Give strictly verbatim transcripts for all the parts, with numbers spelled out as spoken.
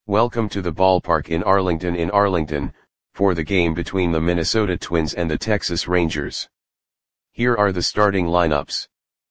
Welcome to the ballpark in Arlington in Arlington, for the game between the Minnesota Twins and the Texas Rangers. Here are the starting lineups.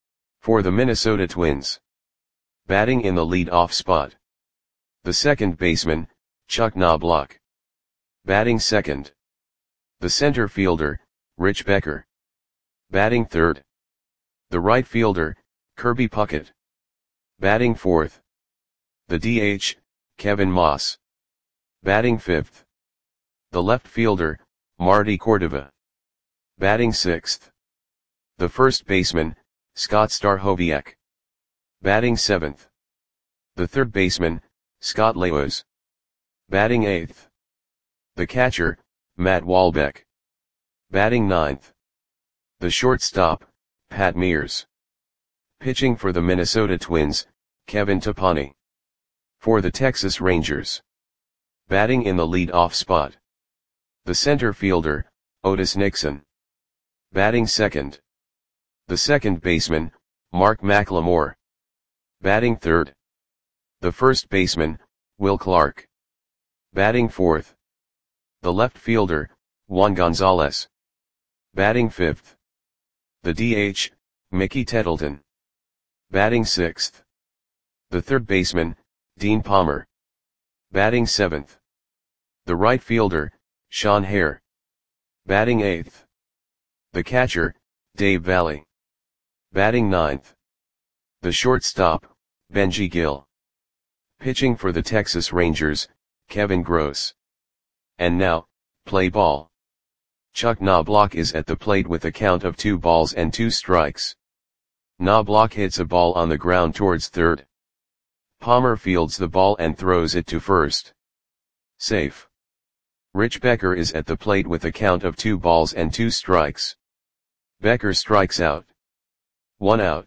For the Minnesota Twins. Batting in the lead-off spot. The second baseman, Chuck Knobloch. Batting second. The center fielder, Rich Becker. Batting third. The right fielder, Kirby Puckett. Batting fourth. The D H, Kevin Moss. Batting fifth. The left fielder, Marty Cordova. Batting sixth. The first baseman, Scott Stachowiak. Batting seventh. The third baseman, Scott Laos. Batting eighth. The catcher, Matt Wahlbeck. Batting ninth. The shortstop, Pat Mears. Pitching for the Minnesota Twins, Kevin Tapani. For the Texas Rangers. Batting in the lead-off spot. The center fielder, Otis Nixon. Batting second. The second baseman, Mark McLemore. Batting third. The first baseman, Will Clark. Batting fourth. The left fielder, Juan Gonzalez. Batting fifth. The D H, Mickey Tettleton. Batting sixth. The third baseman, Dean Palmer. Batting seventh. The right fielder, Sean Hare. Batting eighth. The catcher, Dave Valle. Batting ninth. The shortstop, Benji Gill. Pitching for the Texas Rangers, Kevin Gross. And now, play ball. Chuck Knobloch is at the plate with a count of two balls and two strikes. Knobloch hits a ball on the ground towards third. Palmer fields the ball and throws it to first. Safe. Rich Becker is at the plate with a count of two balls and two strikes. Becker strikes out. One out.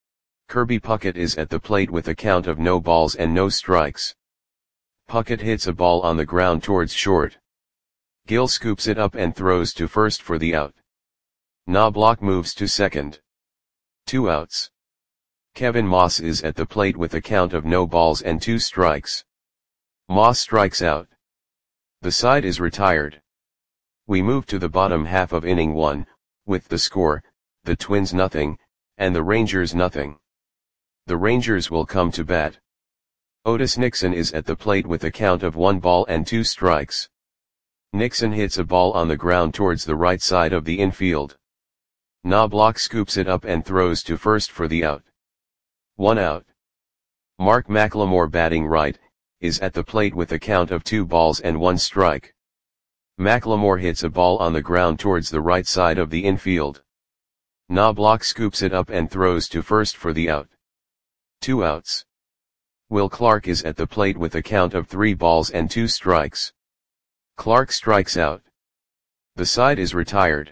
Kirby Puckett is at the plate with a count of no balls and no strikes. Puckett hits a ball on the ground towards short. Gill scoops it up and throws to first for the out. Knobloch moves to second. Two outs. Kevin Moss is at the plate with a count of no balls and two strikes. Moss strikes out. The side is retired. We move to the bottom half of inning one, with the score, the Twins nothing, and the Rangers nothing. The Rangers will come to bat. Otis Nixon is at the plate with a count of one ball and two strikes. Nixon hits a ball on the ground towards the right side of the infield. Knobloch scoops it up and throws to first for the out. One out. Mark McLemore, batting right, is at the plate with a count of two balls and one strike. McLemore hits a ball on the ground towards the right side of the infield. Knobloch scoops it up and throws to first for the out. Two outs. Will Clark is at the plate with a count of three balls and two strikes. Clark strikes out. The side is retired.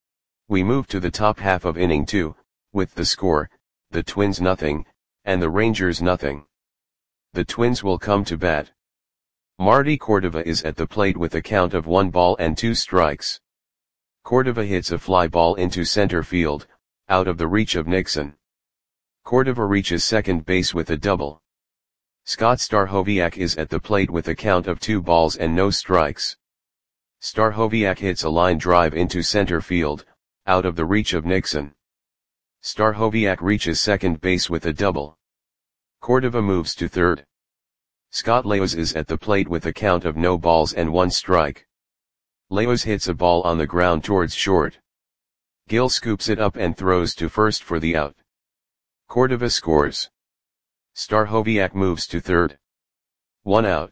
We move to the top half of inning two, with the score, the Twins nothing, and the Rangers nothing. The Twins will come to bat. Marty Cordova is at the plate with a count of one ball and two strikes. Cordova hits a fly ball into center field, out of the reach of Nixon. Cordova reaches second base with a double. Scott Stachowiak is at the plate with a count of two balls and no strikes. Stachowiak hits a line drive into center field, out of the reach of Nixon. Stachowiak reaches second base with a double. Cordova moves to third. Scott Laos is at the plate with a count of no balls and one strike. Laos hits a ball on the ground towards short. Gill scoops it up and throws to first for the out. Cordova scores. Stachowiak moves to third. One out.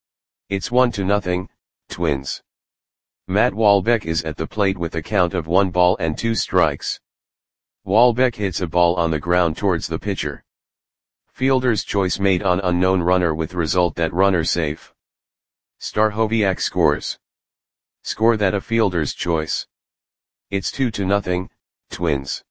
It's one to nothing, Twins. Matt Wahlbeck is at the plate with a count of one ball and two strikes. Wahlbeck hits a ball on the ground towards the pitcher. Fielder's choice made on unknown runner with result that runner safe. Stachowiak scores. Score that a fielder's choice. It's two to nothing, Twins.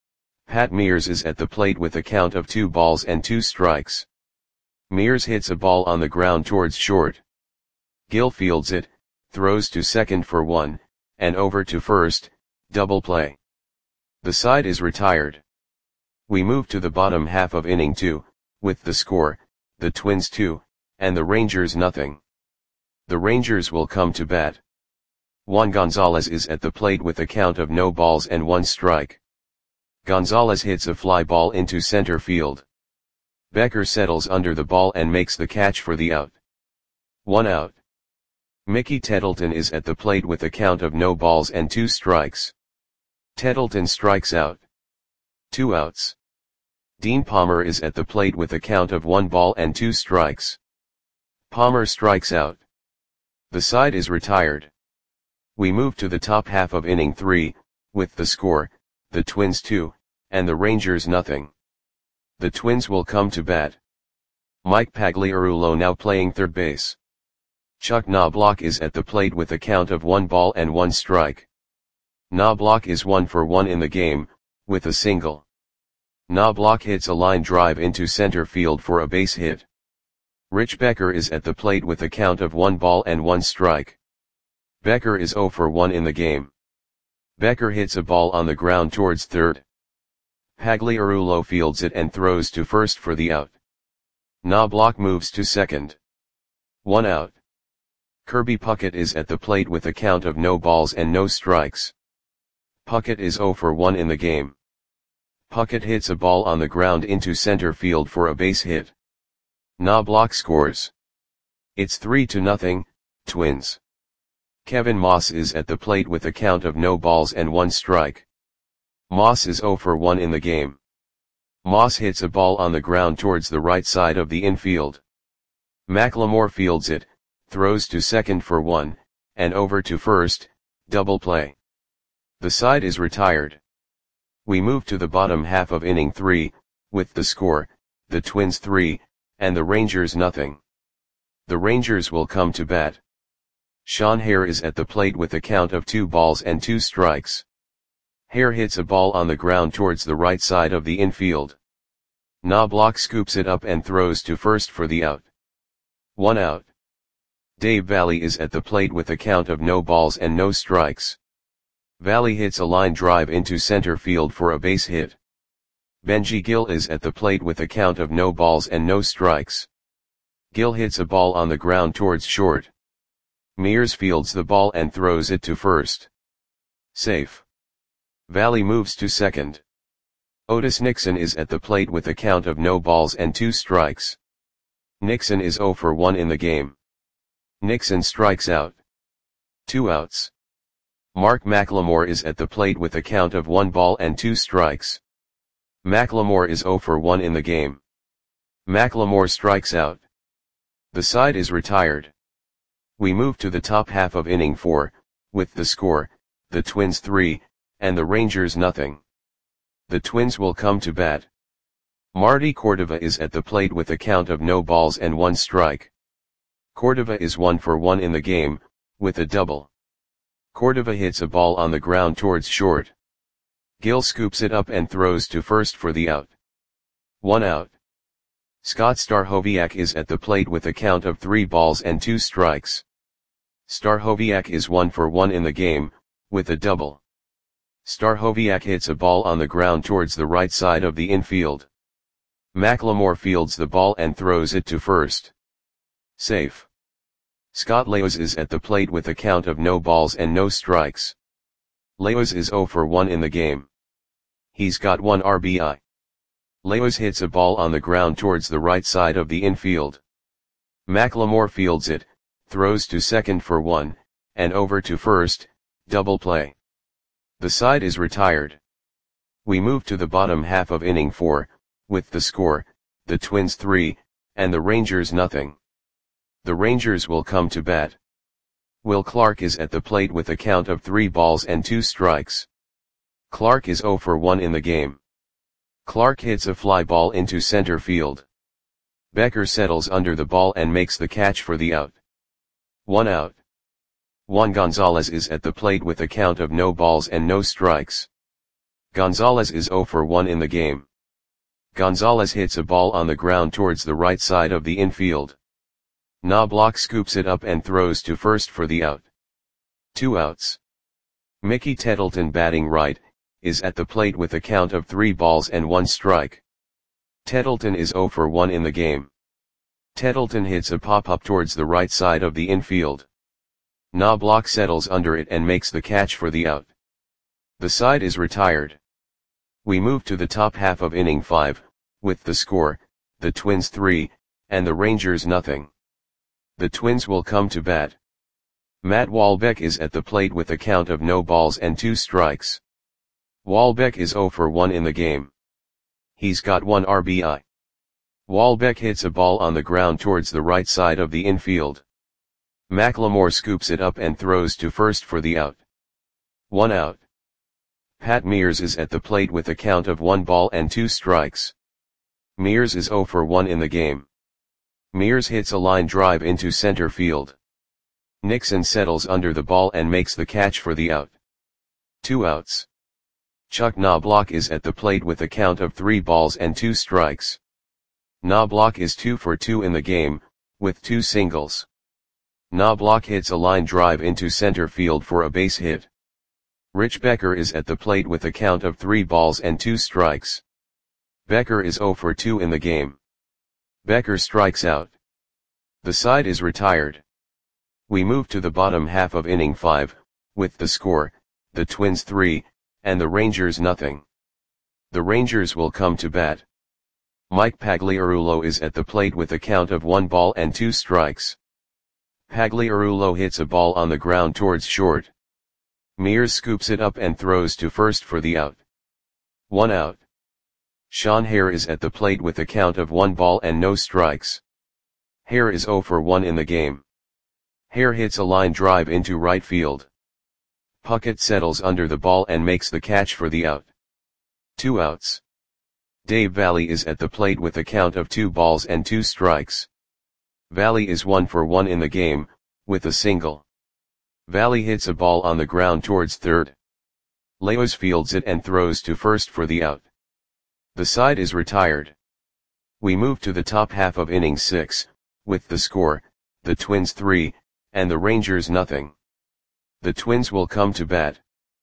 Pat Mears is at the plate with a count of two balls and two strikes. Mears hits a ball on the ground towards short. Gill fields it, throws to second for one, and over to first, double play. The side is retired. We move to the bottom half of inning two, with the score, the Twins two, and the Rangers nothing. The Rangers will come to bat. Juan Gonzalez is at the plate with a count of no balls and one strike. Gonzalez hits a fly ball into center field. Becker settles under the ball and makes the catch for the out. One out. Mickey Tettleton is at the plate with a count of no balls and two strikes. Tettleton strikes out. Two outs. Dean Palmer is at the plate with a count of one ball and two strikes. Palmer strikes out. The side is retired. We move to the top half of inning three, with the score, the Twins two, and the Rangers nothing. The Twins will come to bat. Mike Pagliarulo now playing third base. Chuck Knobloch is at the plate with a count of one ball and one strike. Knobloch is one for one in the game, with a single. Knobloch hits a line drive into center field for a base hit. Rich Becker is at the plate with a count of one ball and one strike. Becker is zero for one in the game. Becker hits a ball on the ground towards third. Pagliarulo fields it and throws to first for the out. Knobloch moves to second. One out. Kirby Puckett is at the plate with a count of no balls and no strikes. Puckett is zero for one in the game. Puckett hits a ball on the ground into center field for a base hit. Knobloch scores. It's three to nothing, Twins. Kevin Moss is at the plate with a count of no balls and one strike. Moss is zero for one in the game. Moss hits a ball on the ground towards the right side of the infield. McLemore fields it, throws to second for one, and over to first, double play. The side is retired. We move to the bottom half of inning three, with the score, the Twins three, and the Rangers nothing. The Rangers will come to bat. Sean Hare is at the plate with a count of two balls and two strikes. Hare hits a ball on the ground towards the right side of the infield. Knobloch scoops it up and throws to first for the out. One out. Dave Valle is at the plate with a count of no balls and no strikes. Valle hits a line drive into center field for a base hit. Benji Gill is at the plate with a count of no balls and no strikes. Gill hits a ball on the ground towards short. Mears fields the ball and throws it to first. Safe. Valle moves to second. Otis Nixon is at the plate with a count of no balls and two strikes. Nixon is zero for one in the game. Nixon strikes out. Two outs. Mark McLemore is at the plate with a count of one ball and two strikes. McLemore is zero for one in the game. McLemore strikes out. The side is retired. We move to the top half of inning four, with the score, the Twins three, and the Rangers nothing. The Twins will come to bat. Marty Cordova is at the plate with a count of no balls and one strike. Cordova is one for one in the game, with a double. Cordova hits a ball on the ground towards short. Gill scoops it up and throws to first for the out. One out. Scott Stachowiak is at the plate with a count of three balls and two strikes. Stachowiak is one for one in the game, with a double. Stachowiak hits a ball on the ground towards the right side of the infield. McLemore fields the ball and throws it to first. Safe. Scott Laos is at the plate with a count of no balls and no strikes. Laos is zero for one in the game. He's got one R B I. Laos hits a ball on the ground towards the right side of the infield. McLemore fields it, throws to second for one, and over to first, double play. The side is retired. We move to the bottom half of inning four, with the score, the Twins three, and the Rangers nothing. The Rangers will come to bat. Will Clark is at the plate with a count of three balls and two strikes. Clark is zero for one in the game. Clark hits a fly ball into center field. Becker settles under the ball and makes the catch for the out. One out. Juan Gonzalez is at the plate with a count of no balls and no strikes. Gonzalez is zero for one in the game. Gonzalez hits a ball on the ground towards the right side of the infield. Knobloch scoops it up and throws to first for the out. Two outs. Mickey Tettleton batting right, is at the plate with a count of three balls and one strike. Tettleton is zero for one in the game. Tettleton hits a pop-up towards the right side of the infield. Knobloch settles under it and makes the catch for the out. The side is retired. We move to the top half of inning five, with the score, the Twins three, and the Rangers nothing. The Twins will come to bat. Matt Walbeck is at the plate with a count of no balls and two strikes. Walbeck is oh for one in the game. He's got one R B I. Walbeck hits a ball on the ground towards the right side of the infield. McLemore scoops it up and throws to first for the out. One out. Pat Mears is at the plate with a count of one ball and two strikes. Mears is oh for one in the game. Mears hits a line drive into center field. Nixon settles under the ball and makes the catch for the out. Two outs. Chuck Knobloch is at the plate with a count of three balls and two strikes. Knobloch is two for two in the game, with two singles. Knobloch hits a line drive into center field for a base hit. Rich Becker is at the plate with a count of three balls and two strikes. Becker is oh for two in the game. Becker strikes out. The side is retired. We move to the bottom half of inning five, with the score, the Twins three, and the Rangers nothing. The Rangers will come to bat. Mike Pagliarulo is at the plate with a count of one ball and two strikes. Pagliarulo hits a ball on the ground towards short. Mears scoops it up and throws to first for the out. One out. Sean Hare is at the plate with a count of one ball and no strikes. Hare is oh for one in the game. Hare hits a line drive into right field. Puckett settles under the ball and makes the catch for the out. Two outs. Dave Valley is at the plate with a count of two balls and two strikes. Valley is one for one in the game, with a single. Valley hits a ball on the ground towards third. Leos fields it and throws to first for the out. The side is retired. We move to the top half of inning six, with the score, the Twins three, and the Rangers nothing. The Twins will come to bat.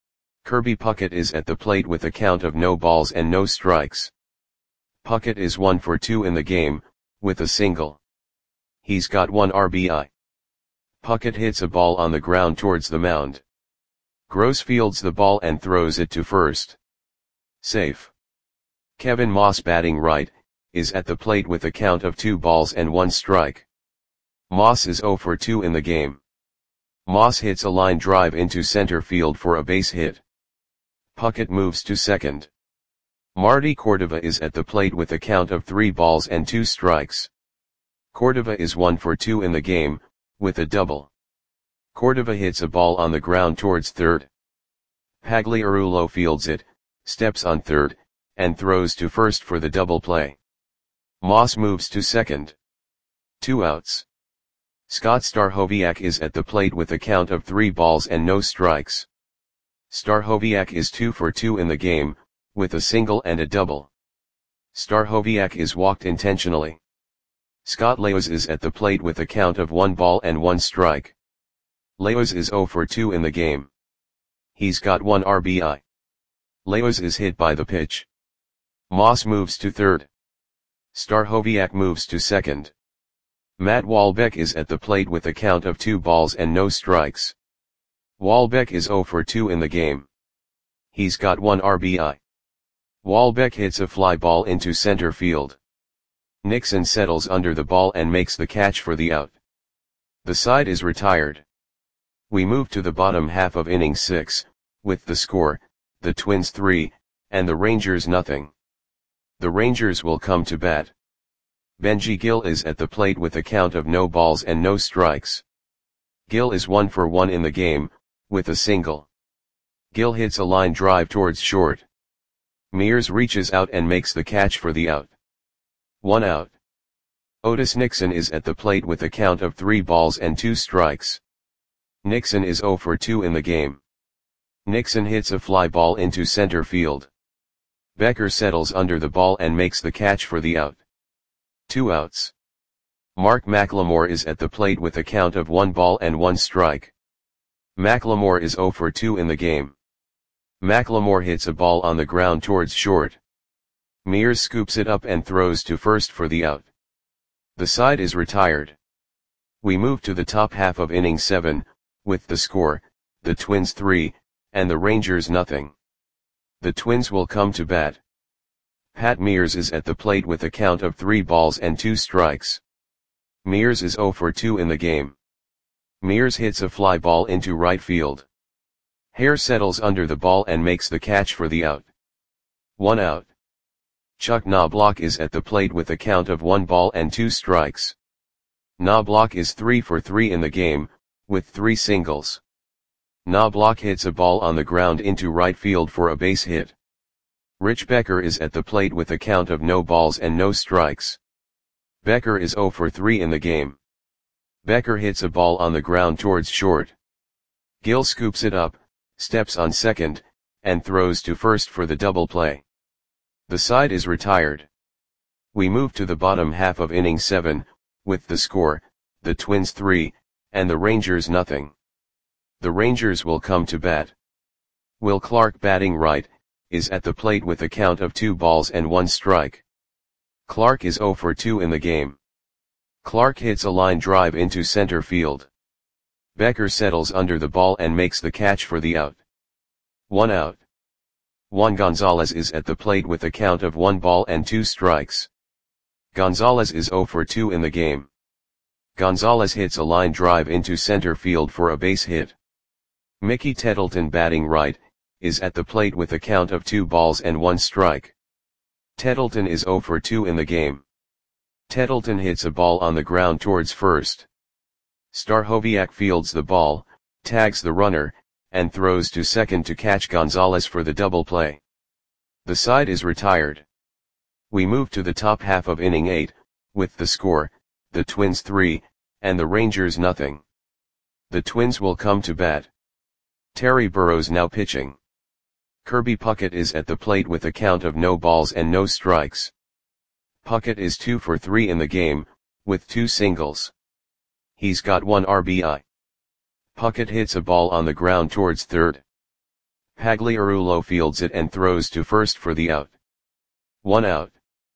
Kirby Puckett is at the plate with a count of no balls and no strikes. Puckett is one for two in the game, with a single. He's got one R B I. Puckett hits a ball on the ground towards the mound. Gross fields the ball and throws it to first. Safe. Kevin Moss, batting right, is at the plate with a count of two balls and one strike. Moss is oh for two in the game. Moss hits a line drive into center field for a base hit. Puckett moves to second. Marty Cordova is at the plate with a count of three balls and two strikes. Cordova is one for two in the game, with a double. Cordova hits a ball on the ground towards third. Pagliarulo fields it, steps on third, and throws to first for the double play. Moss moves to second. Two outs. Scott Stachowiak is at the plate with a count of three balls and no strikes. Stachowiak is two for two in the game, with a single and a double. Stachowiak is walked intentionally. Scott Leos is at the plate with a count of one ball and one strike. Leos is oh for two in the game. He's got one R B I. Leos is hit by the pitch. Moss moves to third. Stachowiak moves to second. Matt Walbeck is at the plate with a count of two balls and no strikes. Walbeck is oh for two in the game. He's got one R B I. Walbeck hits a fly ball into center field. Nixon settles under the ball and makes the catch for the out. The side is retired. We move to the bottom half of inning six, with the score, the Twins three, and the Rangers nothing. The Rangers will come to bat. Benji Gill is at the plate with a count of no balls and no strikes. Gill is one for one in the game, with a single. Gill hits a line drive towards short. Mears reaches out and makes the catch for the out. One out. Otis Nixon is at the plate with a count of three balls and two strikes. Nixon is oh for two in the game. Nixon hits a fly ball into center field. Becker settles under the ball and makes the catch for the out. Two outs. Mark McLemore is at the plate with a count of one ball and one strike. McLemore is oh for two in the game. McLemore hits a ball on the ground towards short. Mears scoops it up and throws to first for the out. The side is retired. We move to the top half of inning seven, with the score, the Twins three, and the Rangers nothing. The Twins will come to bat. Pat Mears is at the plate with a count of three balls and two strikes. Mears is oh for two in the game. Mears hits a fly ball into right field. Hare settles under the ball and makes the catch for the out. One out. Chuck Knobloch is at the plate with a count of one ball and two strikes. Knobloch is three for three in the game, with three singles. Knobloch hits a ball on the ground into right field for a base hit. Rich Becker is at the plate with a count of no balls and no strikes. Becker is oh for three in the game. Becker hits a ball on the ground towards short. Gill scoops it up, steps on second, and throws to first for the double play. The side is retired. We move to the bottom half of inning seven, with the score, the Twins three, and the Rangers nothing. The Rangers will come to bat. Will Clark, batting right, is at the plate with a count of two balls and one strike. Clark is oh for two in the game. Clark hits a line drive into center field. Becker settles under the ball and makes the catch for the out. One out. Juan Gonzalez is at the plate with a count of one ball and two strikes. Gonzalez is oh for two in the game. Gonzalez hits a line drive into center field for a base hit. Mickey Tettleton, batting right, is at the plate with a count of two balls and one strike. Tettleton is oh for two in the game. Tettleton hits a ball on the ground towards first. Stachowiak fields the ball, tags the runner, and throws to second to catch Gonzalez for the double play. The side is retired. We move to the top half of inning eight, with the score, the Twins three, and the Rangers nothing. The Twins will come to bat. Terry Burrows now pitching. Kirby Puckett is at the plate with a count of no balls and no strikes. Puckett is two for three in the game, with two singles. He's got one R B I. Puckett hits a ball on the ground towards third. Pagliarulo fields it and throws to first for the out. One out.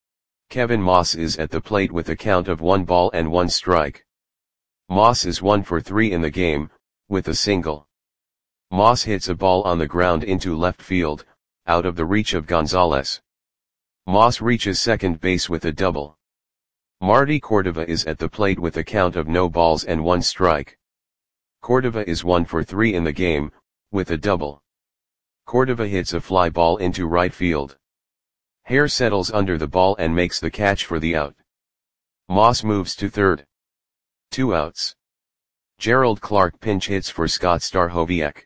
Kevin Moss is at the plate with a count of one ball and one strike. Moss is one for three in the game, with a single. Moss hits a ball on the ground into left field, out of the reach of Gonzalez. Moss reaches second base with a double. Marty Cordova is at the plate with a count of no balls and one strike. Cordova is one for three in the game, with a double. Cordova hits a fly ball into right field. Hare settles under the ball and makes the catch for the out. Moss moves to third. Two outs. Gerald Clark pinch hits for Scott Stachowiak.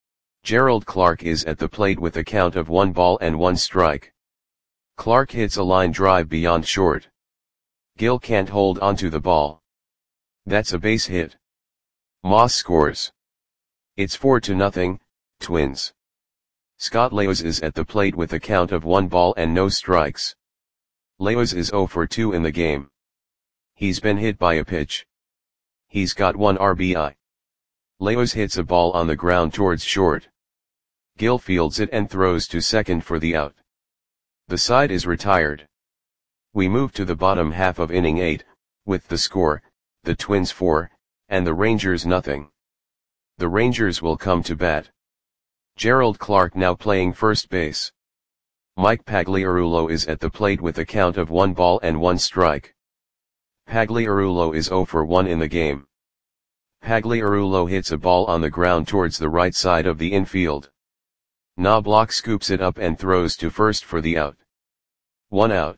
Gerald Clark is at the plate with a count of one ball and one strike. Clark hits a line drive beyond short. Gill can't hold onto the ball. That's a base hit. Moss scores. It's four to nothing, Twins. Scott Laos is at the plate with a count of one ball and no strikes. Laos is oh for two in the game. He's been hit by a pitch. He's got one R B I. Laos hits a ball on the ground towards short. Gill fields it and throws to second for the out. The side is retired. We move to the bottom half of inning eight, with the score, the Twins four, and the Rangers nothing. The Rangers will come to bat. Gerald Clark now playing first base. Mike Pagliarulo is at the plate with a count of one ball and one strike. Pagliarulo is oh for one in the game. Pagliarulo hits a ball on the ground towards the right side of the infield. Knobloch scoops it up and throws to first for the out. One out.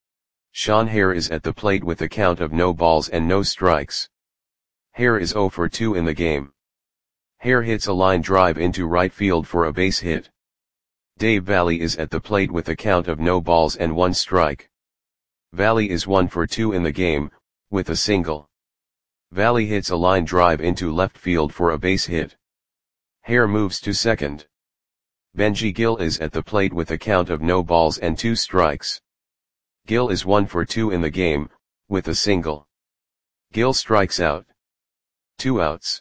Sean Hare is at the plate with a count of no balls and no strikes. Hare is oh for two in the game. Hare hits a line drive into right field for a base hit. Dave Valle is at the plate with a count of no balls and one strike. Valle is one for two in the game, with a single. Valle hits a line drive into left field for a base hit. Hare moves to second. Benji Gill is at the plate with a count of no balls and two strikes. Gill is one for two in the game, with a single. Gill strikes out. Two outs.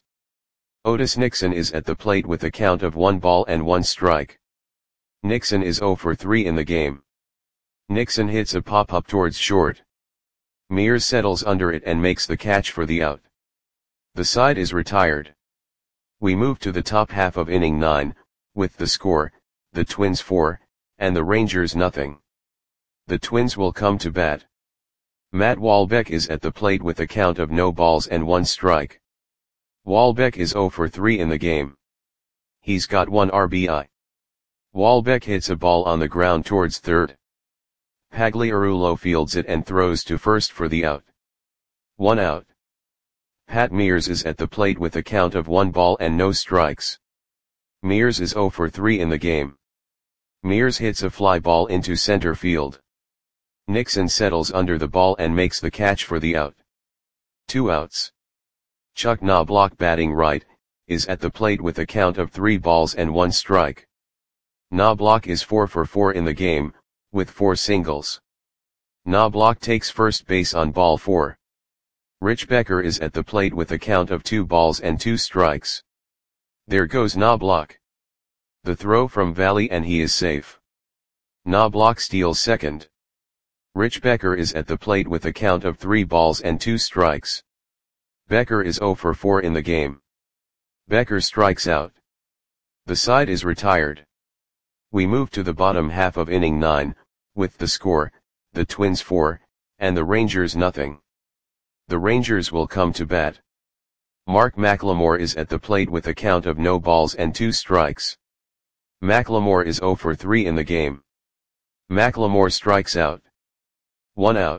Otis Nixon is at the plate with a count of one ball and one strike. Nixon is oh for three in the game. Nixon hits a pop-up towards short. Mears settles under it and makes the catch for the out. The side is retired. We move to the top half of inning nine, with the score, the Twins four, and the Rangers nothing. The Twins will come to bat. Matt Walbeck is at the plate with a count of no balls and one strike. Walbeck is oh for three in the game. He's got one R B I. Walbeck hits a ball on the ground towards third. Pagliarulo fields it and throws to first for the out. One out. Pat Mears is at the plate with a count of one ball and no strikes. Mears is oh for three in the game. Mears hits a fly ball into center field. Nixon settles under the ball and makes the catch for the out. Two outs. Chuck Knobloch, batting right, is at the plate with a count of three balls and one strike. Knobloch is four for four in the game, with four singles. Knobloch takes first base on ball four. Rich Becker is at the plate with a count of two balls and two strikes. There goes Knobloch. The throw from Valley and he is safe. Knobloch steals second. Rich Becker is at the plate with a count of three balls and two strikes. Becker is oh for four in the game. Becker strikes out. The side is retired. We move to the bottom half of inning nine, with the score, the Twins four, and the Rangers nothing. The Rangers will come to bat. Mark McLemore is at the plate with a count of no balls and two strikes. McLemore is oh for three in the game. McLemore strikes out. One out.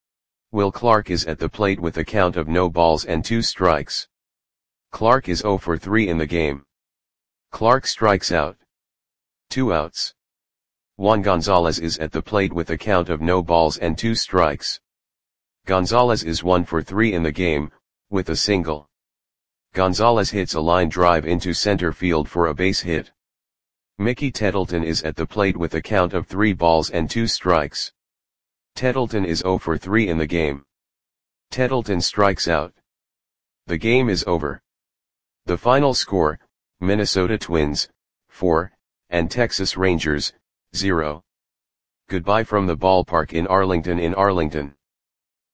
Will Clark is at the plate with a count of no balls and two strikes. Clark is oh for three in the game. Clark strikes out. Two outs. Juan Gonzalez is at the plate with a count of no balls and two strikes. Gonzalez is one for three in the game, with a single. Gonzalez hits a line drive into center field for a base hit. Mickey Tettleton is at the plate with a count of three balls and two strikes. Tettleton is oh for three in the game. Tettleton strikes out. The game is over. The final score, Minnesota Twins, four, and Texas Rangers, zero. Goodbye from the ballpark in Arlington in Arlington.